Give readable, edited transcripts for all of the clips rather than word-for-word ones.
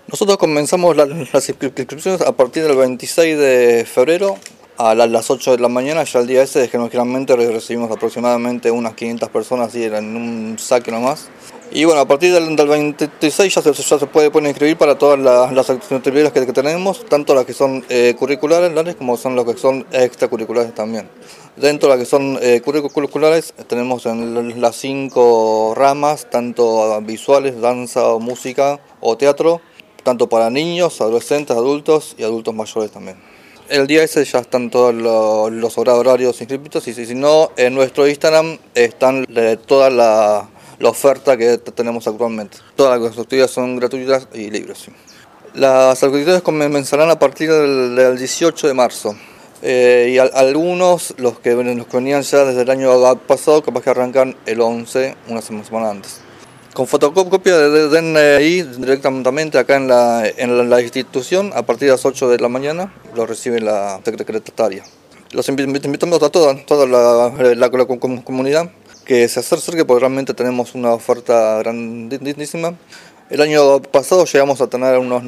Nosotros comenzamos las inscripciones a partir del 26 de febrero a las 8 de la mañana, ya el día ese, que generalmente recibimos aproximadamente unas 500 personas así en un saque nomás. Y bueno, a partir del 26 ya se pueden inscribir para todas las actividades que tenemos, tanto las que son curriculares como son las que son extracurriculares también. Dentro de las que son curriculares tenemos en las 5 ramas, tanto visuales, danza, música o teatro, tanto para niños, adolescentes, adultos y adultos mayores también. El día ese ya están todos los horarios inscritos y si no, en nuestro Instagram están toda la oferta que tenemos actualmente. Todas las actividades son gratuitas y libres. Sí. Las actividades comenzarán a partir del 18 de marzo. Y algunos, los que venían ya desde el año pasado, capaz que arrancan el 11, una semana antes. Con fotocopia de DNI directamente acá en la institución, a partir de las 8 de la mañana, lo recibe la secretaria. Los invitamos a toda la comunidad que se acerque porque realmente tenemos una oferta grandísima. El año pasado llegamos a tener unos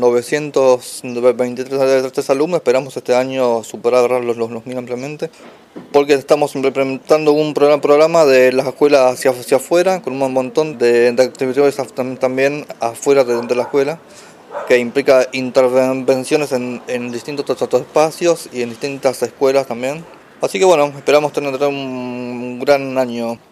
923 alumnos, esperamos este año superar los 1000 ampliamente, porque estamos implementando un programa de las escuelas hacia afuera, con un montón de actividades también afuera de la escuela, que implica intervenciones en distintos espacios y en distintas escuelas también. Así que bueno, esperamos tener un gran año.